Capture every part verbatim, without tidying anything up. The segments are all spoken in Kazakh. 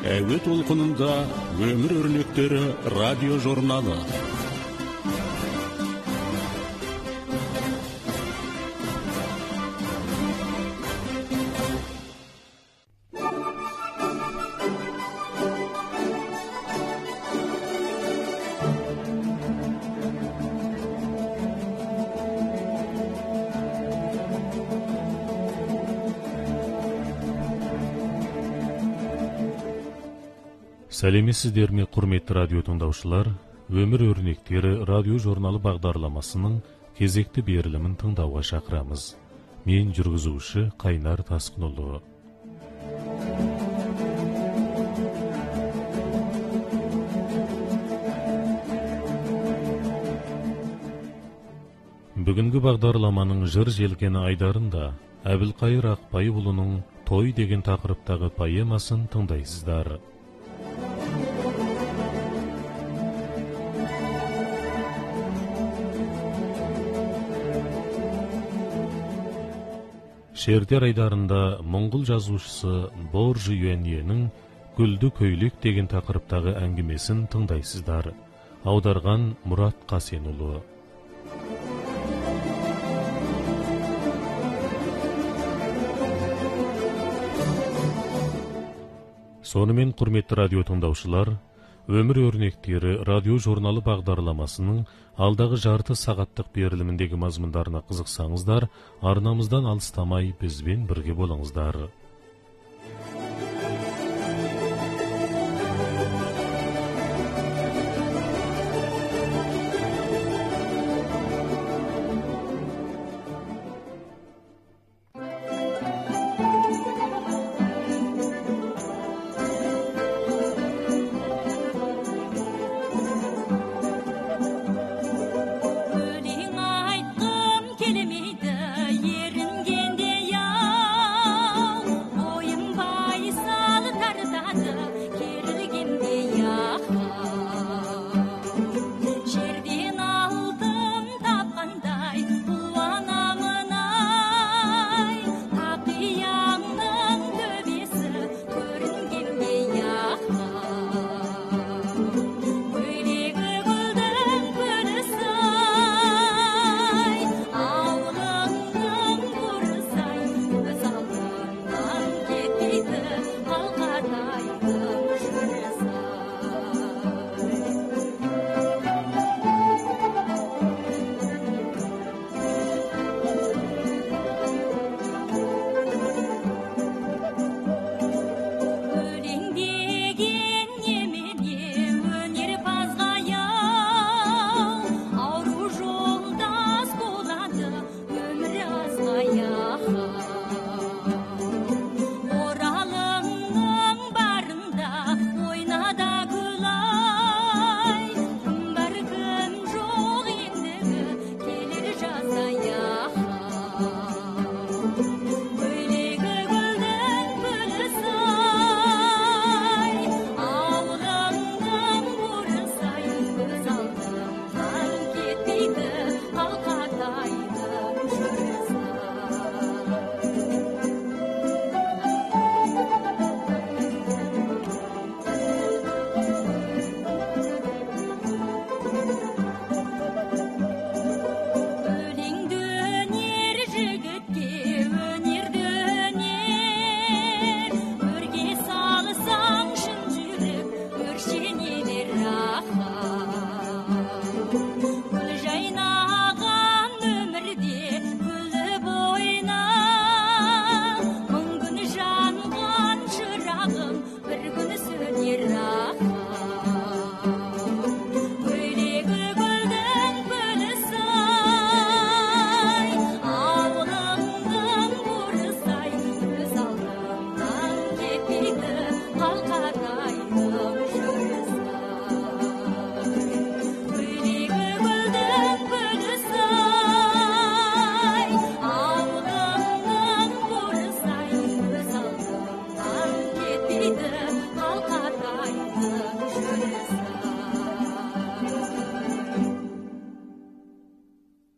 Әуе толқынында өмір өрнектері радио журналы. Сәлеметсіздер ме, құрметті радио тыңдаушылар? Өмір өрнектері радио журналы бағдарламасының кезекті берілімін тыңдауға шақырамыз. Мен жүргізуші Қайнар Тасқынұлы. Бүгінгі бағдарламаның жыр желкені айдарында Әбілқайыр Ақбайұлының «Той» деген тақырыптағы поэмасын тыңдайсыздар. Шертер айдарында Моңғол жазушысы Боржы Юәниенің «Гүлді көйлек» деген тақырыптағы әңгімесін тыңдайсыздар. Аударған Мұрат Қасенұлы. Сонымен, құрметті радио тыңдаушылар, өмір өрнектері радио журналы бағдарламасының алдағы жарты сағаттық беріліміндегі мазмұндарына қызықсаңыздар, арнамыздан алыстамай бізбен бірге болыңыздар.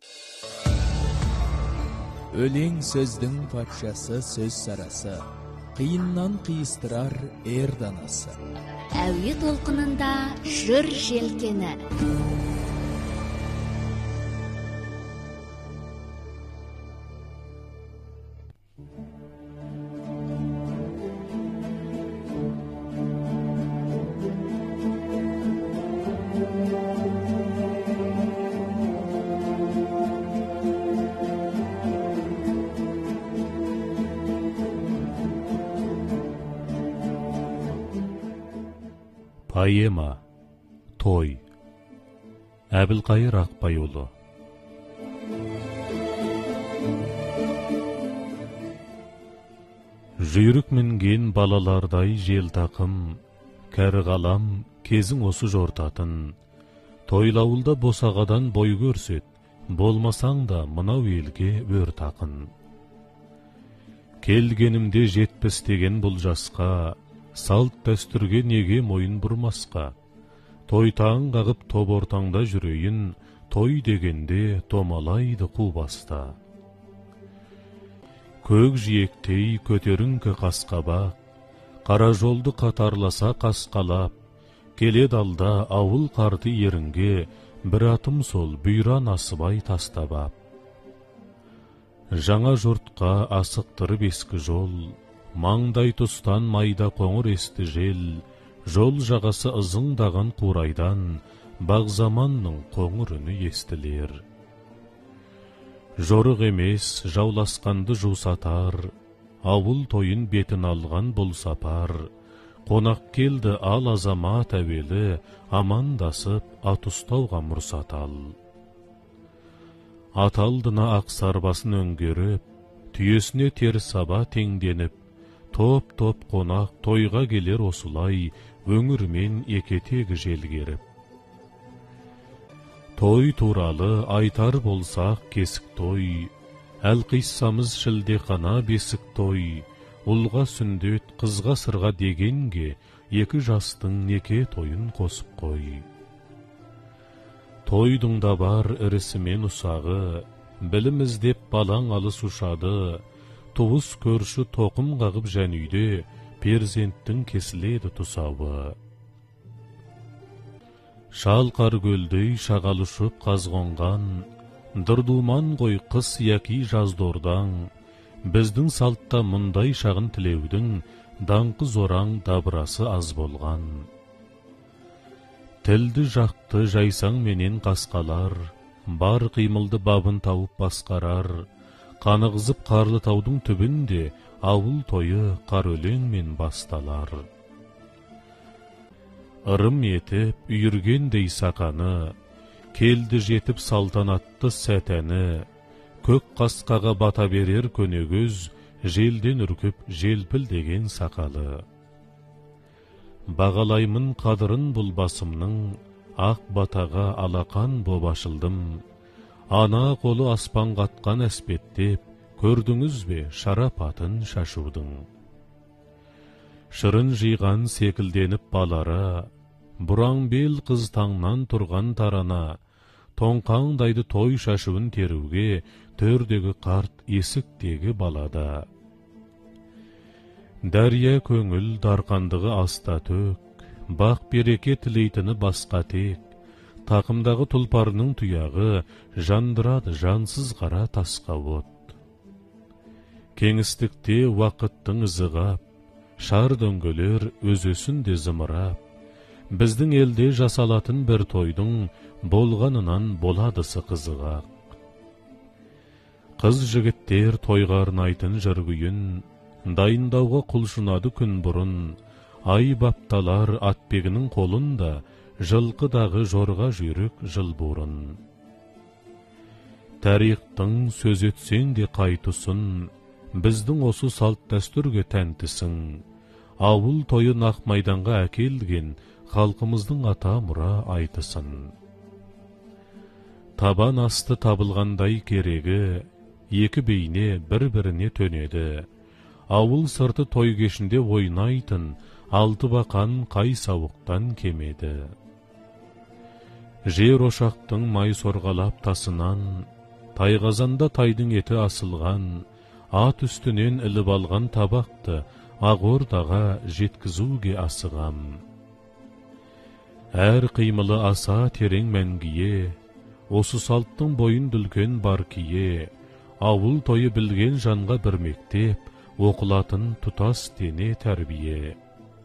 Өлең сөздің патшасы, сөз сарасы. қиыннан қиыстырар эр данасы. Әуе толқынында жыр желкені. Поэма «Той» Әбілқайыр Ақбайұлы. Жүйрік мінген балалардай жел тақым, кәрі қалам кезің осы жортатын. Тойлауылда босағадан бой көрсет, болмасаң да мынау елге өр тақын. Келгенімде жетпіс деген бұл жасқа, салт дәстүрге неге мойын бұрмасқа. Тойтаң қағып топ ортаңда жүрейін, той дегенде томалайды қу баста. Көк жиектей көтеріңкі қасқабақ, қара жолды қатарласа қасқалап, келед алда ауыл қарты ерінге, бір атым сол бұйра насыбай тастабап. Жаңа жұртқа асықтырып ескі жол, маңдай тұстан майда қоңыр есті жел, жол жағасы ызыңдаған қурайдан, бағзаманның қоңыр үні естілер. Жорық емес жауласқанды жусатар, ауыл тойын бетін алған бұл сапар. Қонақ келді ал азамат әуелі, амандасып атұстауға мұрсат ал. Аталдына ақ сарбасын өңгеріп, түйесіне тер саба теңденіп, топ-топ қонақ тойға келер осылай, өңірмен екетегі желгеріп. Той туралы айтар болсақ кесік той, әлқиссамыз шілде қана бесік той, ұлға сүндет қызға сырға дегенге, екі жастың неке тойын қосып қой. Тойдың да бар ірісі мен ұсағы, білім іздеп балаң алыс ұшады, туыс көрші тоқым қағып жәнүйде, перзенттің кесіледі тұсауы. Шалқар көлдей шағалышып қазғонған, дырдуман қой қыс яки жаздордаң, біздің салтта мұндай шағын тілеудің, даңқы зораң дабырасы аз болған. Тілді жақты жайсаң менен қасқалар, бар қимылды бабын тауып басқарар, қанығызып қарлы таудың түбінде, ауыл тойы қар өлеңмен басталар. Ырым етіп үйіргендей сақаны, келді жетіп салтанатты сәтәні, көк қасқаға бата берер көнегөз, желден үркіп желпіл деген сақалы. Бағалаймын қадырын бұл басымның, ақ батаға алақан боп ашылдым. Ана қолы аспан қатқан әспеттеп, көрдіңіз бе шарапатын шашудың. Шырын жиған секілденіп балара, бұраң бел қыз таңнан тұрған тарана, тоңқаңдайды той шашуын теруге, төрдегі қарт есіктегі балада. Дәрия көңіл дарқандығы аста төк, бақ береке тілейтіні басқа тек, тақымдағы тұлпарының тұяғы, жандырады жансыз қара тасқа от. Кеңістікте уақыттың ызығап, шар дөңгелер өзөсінде зымырап, біздің елде жасалатын бір тойдың болғанынан боладысы қызығақ. Қыз жігіттер тойға арнайтын жыргүйін, дайындауға құлшынады күн бұрын, ай бапталар атбегінің қолында, жылқыдағы жорға жүйрік жыл бұрын. Тарихтың сөз етсең де қайтысын, біздің осы салт дәстүрге тәнтісің. Ауыл тойы нақ майданға әкелген, халқымыздың ата мұра айтысын. Табан асты табылғандай керегі, екі бейне бір-біріне төнеді. Ауыл сырты той кешінде ойнайтын, алты бақан қай сауықтан кемеді. Жер ошақтың май сорғалап тасынан, тайғазанда тайдың еті асылған, ат үстінен іліп алған табақты, Ағордаға жеткізуге асығам. Әр қимылы аса терең мәнгие, осы салттың бойын дүлген бар кие, ауыл тойы білген жанға бір мектеп, оқылатын тұтас дене тәрбие.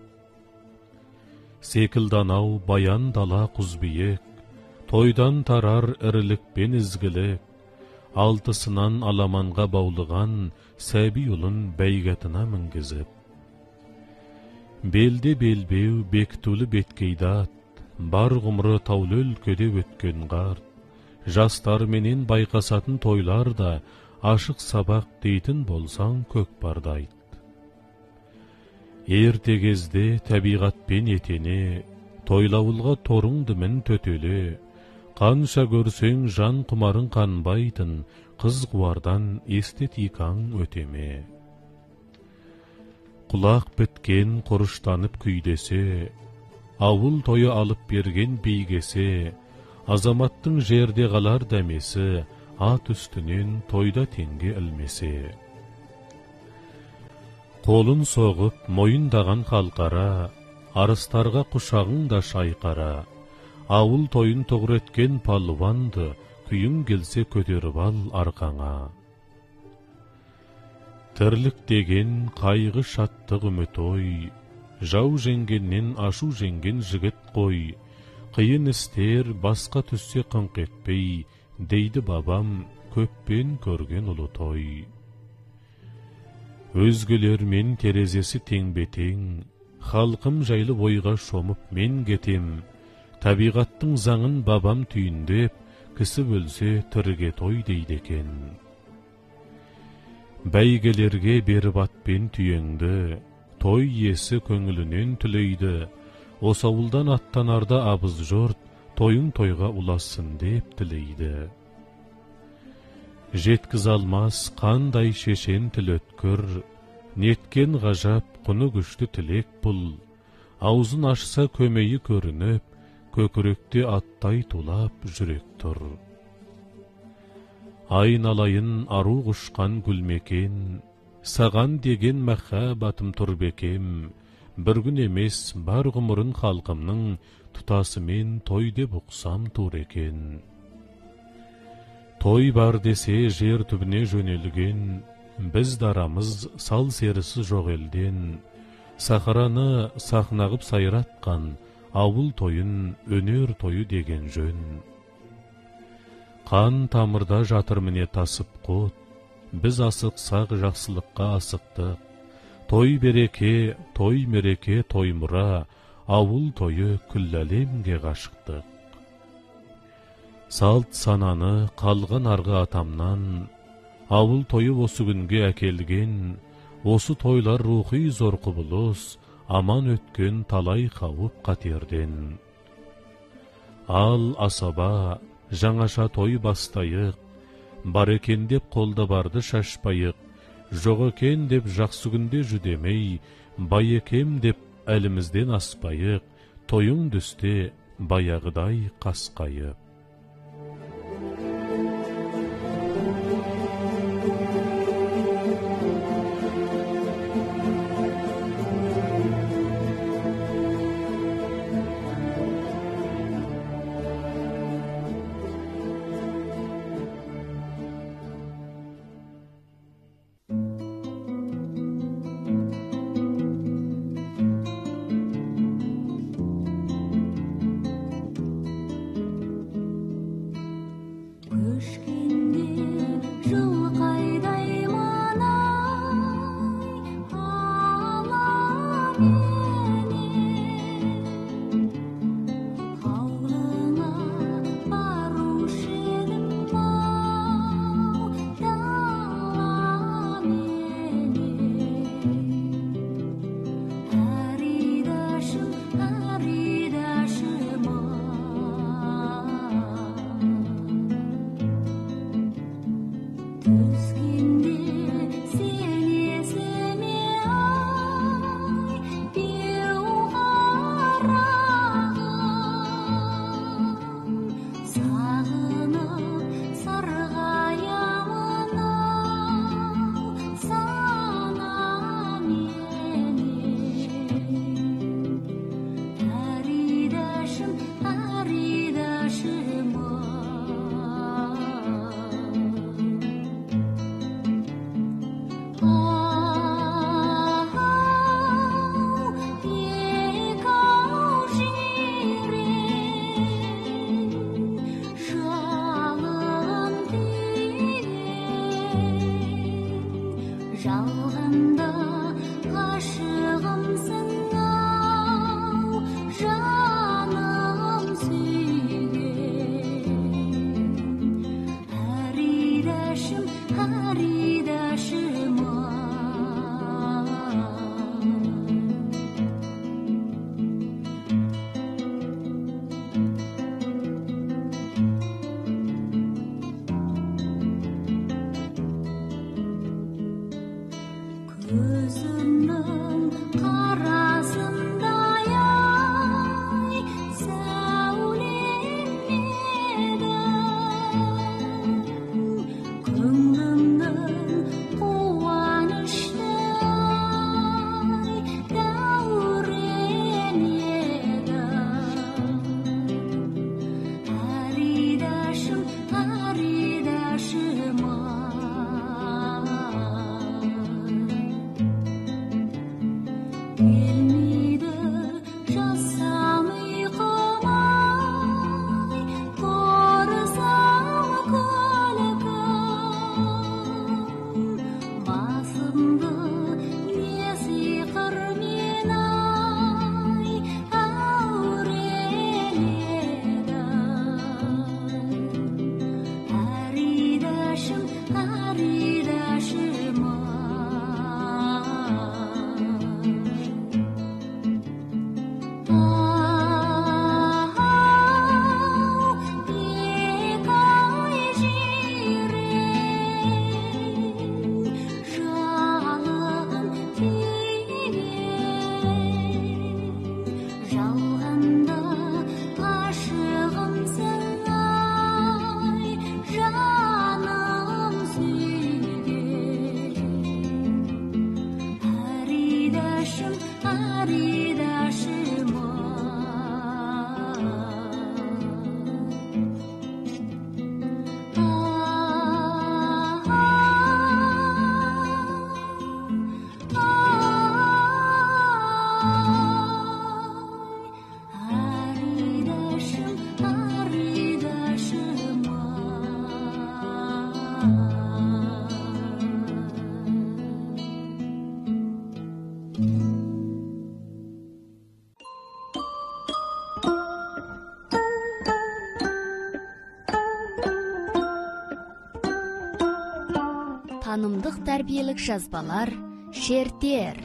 Секілданау баян дала құзбиек, тойдан тарар ірілік пен ізгілік, алтысынан аламанға баулыған сәби ұлын бәйгатына мінгізіп. Белде белбеу бектулі беткейдат, бар ғұмры таулы өлкөде өткен ғард, жастар менен байқасатын тойлар да ашық сабақ дейтін болсаң көк бардайд. Ерте кезде табиғатпен етене, тойлауылға торыңды мін төтеле, қанша көрсең жан құмарын қанбайтын, қыз қуардан эстетикаң өтеме. Құлақ біткен құрыштанып күйдесе, ауыл тойы алып берген бейгесе, азаматтың жерде қалар дәмесі, ат үстінен тойда теңге ілмесе. Қолын соғып, мойындаған қалқара, арыстарға құшағың да шайқара, ауыл тойын тұғыр еткен палуанды, күйің келсе көтеріп ал арқаңа. Тірлік деген қайғы шаттық үміт ой, жау жеңгеннен ашу жеңген жігіт қой, қиын істер басқа түссе қыңқ етпей, дейді бабам көппен көрген ұлы той. Өзгелермен терезесі тең бетең, халқым жайлы ойға шомып мен кетем, табиғаттың заңын бабам түйіндеп, кісі өлсе тіріге той дейді екен. Бәйгелерге беріп атпен түйеңді, той иесі көңілінен түлейді, осы ауылдан аттанарда абыз жұрт, тойың тойға ұласын деп тілейді. Жеткіз алмас қандай шешен тіл өткір, неткен ғажап құны күшті тілек бұл, аузын ашса көмейі көрініп, көкіректе аттай тулап жүрек тұр. Айналайын ару құшқан гүлмекен, саған деген махаббатым тұр бекем, бір күн емес бар ғұмырын халқымның, тұтасымен той деп ұқсам тур екен. Той бар десе жер түбіне жөнелген, біз дарамыз сал серісі жоқ елден, сахараны сахнағып сайратқан, ауыл тойын өнер тойы деген жөн. Қан тамырда жатыр міне тасып қот, біз асықсақ жақсылыққа асықтық, той береке, той мереке, той мұра, ауыл тойы күллі әлемге ғашықтық. Салт сананы қалған арғы атамнан, ауыл тойы осы күнге әкелген, осы тойлар рухи зор құбылыс, аман өткен талай қауіп қатерден. Ал асаба, жаңаша той бастайық, бар екен деп қолда барды шашпайық, жоқ екен деп жақсы күнде жүдемей, бай екем деп әлімізден аспайық, тойың түсте баяғыдай қасқайып. танымдық тәрбиелік жазбалар шертер.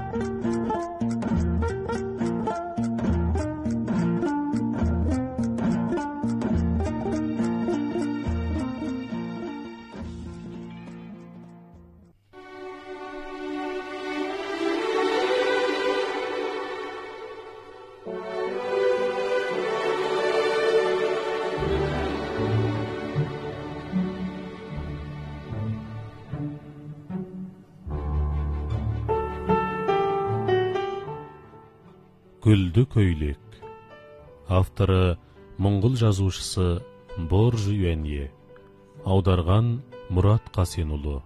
Гүлді көйлек. Авторы мұңғыл жазушысы Боржи Юэнье. Аударған Мұрат Қасенұлы.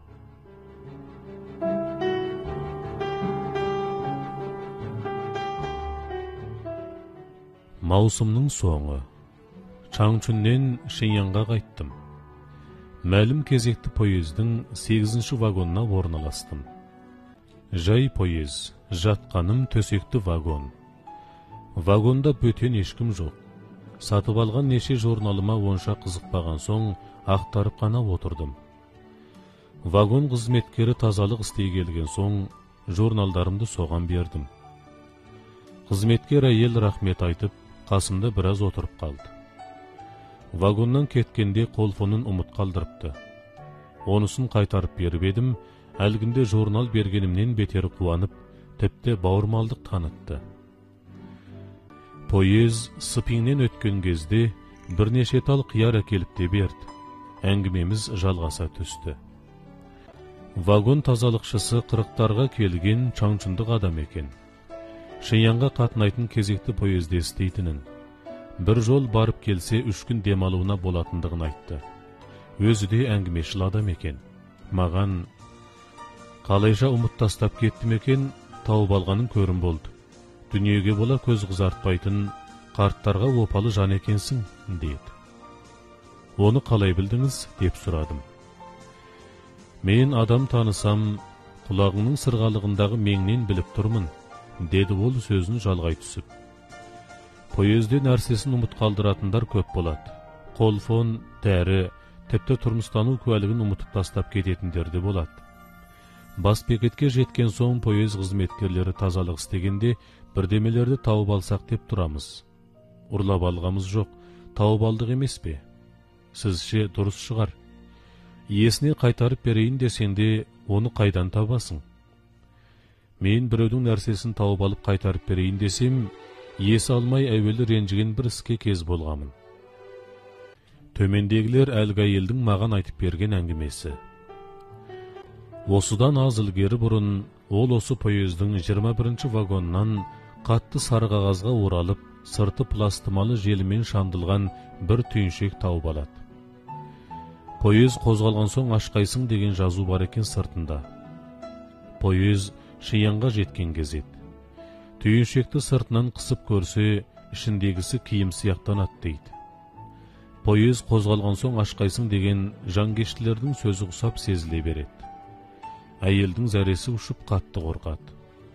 Маусымның соңы. Чаңчүннен Шеньянға қайттым. Мәлім кезекті поездың сегізінші вагонына орналастым. Жай поез, жатқаным төсекті вагон. Вагонда бөтен ешкім жоқ. Сатып алған неше журналыма онша қызықпаған соң ақтарып қана отырдым. Вагон қызметкері тазалық істей келген соң журналдарымды соған бердім. Қызметкер әйел рахмет айтып, қасымда біраз отырып қалды. Вагоннан кеткенде қолфонын ұмыт қалдырыпты. Онысын қайтарып беріп едім, әлгінде журнал бергенімнен бетер қуанып, тіпті бауырмалдық танытты. Поез сыпиннен өткен кезде бірнеше тал қияр әкеліп те берді. Әңгімеміз жалғаса түсті. Вагон тазалықшысы қырықтарға келген Чаңчүндік адам екен. Шеньянға қатынайтын кезекті поезде істейтінін. Бір жол барып келсе үш күн демалуына болатындығын айтты. Өзі де әңгімешіл адам екен. Маған қалайша ұмыт тастап кеттім екен, тауып алғанын көрім болды. Дүниеге бола көз қызартпайтын қарттарға опалы жан екенсің, деді. Оны қалай білдіңіз, деп сұрадым. Мен адам танысам, құлағыңның сырғалығындағы меңнен біліп тұрмын, деді ол сөзін жалғай түсіп. Поезде нәрсесін ұмыт қалдыратындар көп болады. Қолфон, тәрі, тіпті тұрмыстану куәлігін ұмытып тастап кететіндер де болады. Бас бекетке жеткен соң поез қызметкерлері тазалық істегенде бірдемелерді тауып алсақ деп тұрамыз. Ұрлап алғамыз жоқ, тауып алдық емес пе? Сізше дұрыс шығар. Иесіне қайтарып берейін десеңде, оны қайдан табасың? Мен біреудің нәрсесін тауып алып қайтарып берейін десем, иесі алмай әуелі ренжіген бір іске кез болғамын. Төмендегілер әлгі әйелдің маған айтып берген әңгімесі. Осыдан аз ілгері бұрын ол осы поездың жиырма бірінші вагоннан қатты сары қағазға оралып, сырты пластымалы желімен шандылған бір түйіншек тауып алады. Поез қозғалған соң ашқайсың деген жазу бар екен сыртында. Поез Шеньянға жеткен кезет. Түйіншекті сыртынан қысып көрсе, ішіндегісі киім сияқтанады дейді. Поез қозғалған соң ашқайсың деген жанкештілердің сөзі ұқсап сезіле береді. Әйелдің зәресі ұшып қатты қорқады.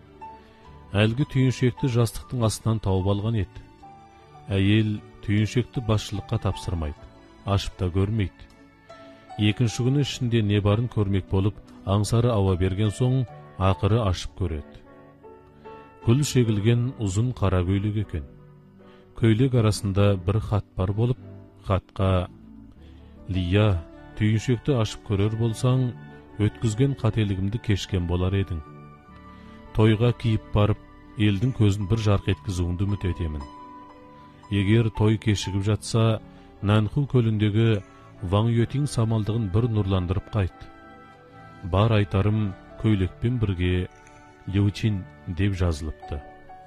Әлгі түйіншекті жастықтың астынан тауып алған еді. Әйел түйіншекті басшылыққа тапсырмайды, ашып та көрмейді. Екінші күні ішінде не барын көрмек болып, аңсары ауа берген соң, ақыры ашып көреді. Гүл шегілген ұзын қара көйлек екен. Көйлек арасында бір хат бар болып, хатқа: «Лия, түйіншекті ашып көрер болсаң, өткізген қателігімді кешкен болар едің. Тойға киіп барып, елдің көзін бір жарқ еткізуіңді үміт етемін. Егер той кешігіп жатса, Нанху көліндегі Ваң Юэтин самалдығын бір нұрландырып қайт. Бар айтарым көйлекпен бірге Леучин деп жазылыпты».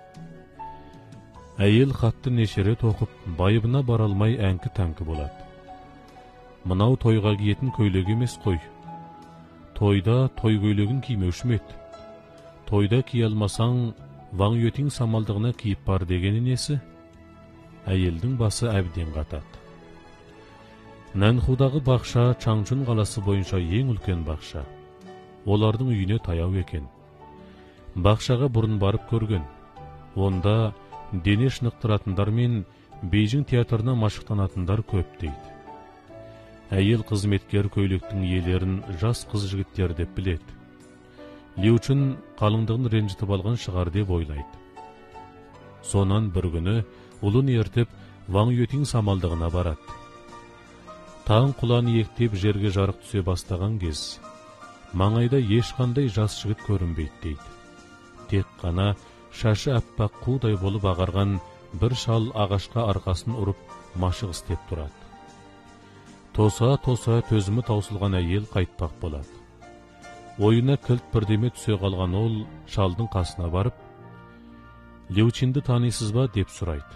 Әйел хатты нешерет оқып, байыбына баралмай әңкі-тәңкі болады. Мынау тойға киетін көйлек емес қой. Тойда той көйлегін кимеуші ме еді? Тойда кие алмасаң, Ваң Юэтин самалдығына киіп бар дегені несі? Әйелдің басы әбден қатады. Нанхудағы бақша Чаңчүн қаласы бойынша ең үлкен бақша. Олардың үйіне таяу екен. Бақшаға бұрын барып көрген. Онда дене шынықтыратындар мен Бейжің театрына машықтанатындар көп дейді. әйел қызметкер көйлектің иелерін жас қыз жігіттер деп біледі. Леучин қалыңдығын ренжітіп алған шығар деп ойлайды. Сонан бір күні ұлын ертіп Ваң Йотин самалдығына барады. Таң құланы ектеп жерге жарық түсе бастаған кез, маңайда ешқандай жас жігіт көрінбейді дейді. Тек қана шашы аппақ қудай болып ағарған бір шал ағашқа арқасын ұрып машық істеп тұрады. Тоса-тоса төзімі таусылған әйел қайтпақ болады. Ойына кілт бірдеме түсе қалған ол шалдың қасына барып, Леучинді танисыз ба деп сұрайды.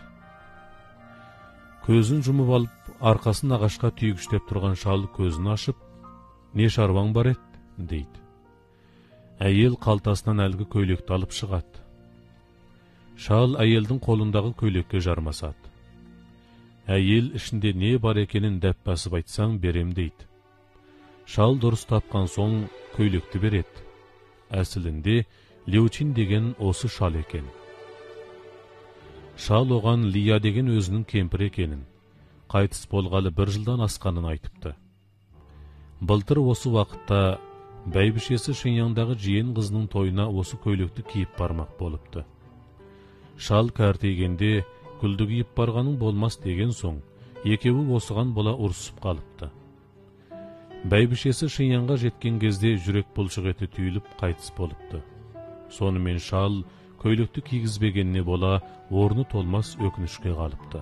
Көзін жұмып алып, арқасын ағашқа түйгіштеп тұрған шал көзін ашып, не шаруаң бар еді, дейді. Әйел қалтасынан әлгі көйлекті алып шығады. Шал әйелдің қолындағы көйлекке жармасады. Әйел ішінде не бар екенін дәп басып айтсаң берем дейді. Шал дұрыс тапқан соң көйлекті береді. Әсілінде Леучин деген осы шал екен. Шал оған Лия деген өзінің кемпір екенін, қайтыс болғалы бір жылдан асқанын айтыпты. Былтыр осы уақытта бәйбішесі Шиньяңдағы жиен қызының тойына осы көйлекті киіп бармақ болыпты. Шал кәртейгенде күлді киіп барғаның болмас деген соң, екеуі осыған бола ұрсып қалыпты. Бәйбішесі Шиньяңға жеткен кезде жүрек бұлшық еті түйіліп қайтыс болыпты. Сонымен шал көйлекті кигізбегеніне бола орны толмас өкінішке қалыпты.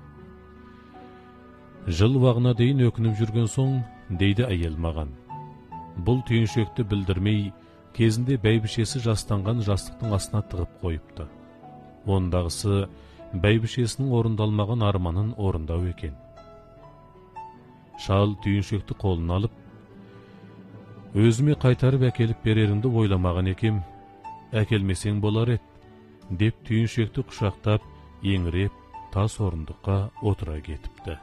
Жыл уағына дейін өкініп жүрген соң, дейді әйел маған. Бұл түйіншекті білдірмей, кезінде бәйбішесі жастанған жастықтың астына тығып қойыпты. Ондағысы бәйбішесінің орындалмаған арманын орындау екен. Шал түйіншекті қолын алып, өзіме қайтарып әкеліп береріңді ойламаған екем, әкелмесең болар еді, деп түйіншекті құшақтап, еңіреп, тас орындыққа отыра кетіпті.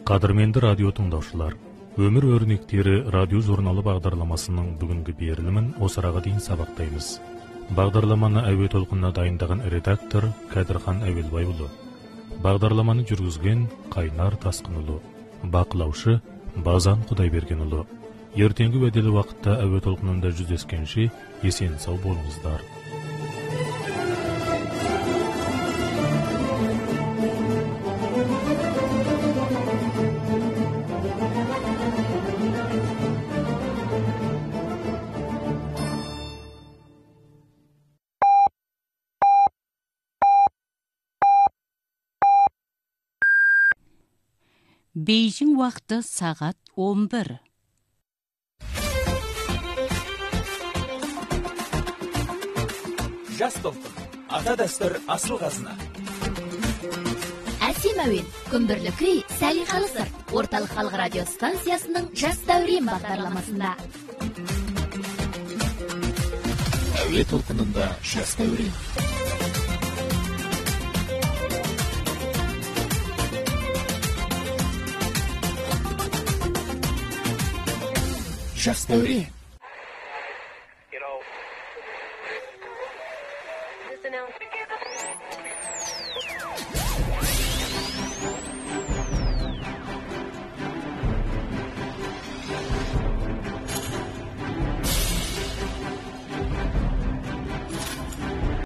Qadırmenді радио тыңдаушылар, Өмір өрнектері радио журналы бағдарламасының бүгінгі берілімін осыраға дейін сабақтаймыз. Бағдарламаны әуе толқынына дайындаған редактор Кәдірхан Әуелбайұлы. Бағдарламаны жүргізген Қайнар Тасқынұлы. Бақылаушы Базан Құдайбергенұлы. Ертеңгі уәделі уақытта әуе толқынында жүздескенше есен сау болыңыздар. Бейжің уақыты сағат он бір. Жас толқын, ата дәстүр асыл қазына. Әсем әуен, күмбірлі күй, сәлиқалы сыр. Орталық халық радио станциясының жас дәурен бағдарламасында. Әуе толқынында жас дәурен. Жас дәурен. You know, this announcement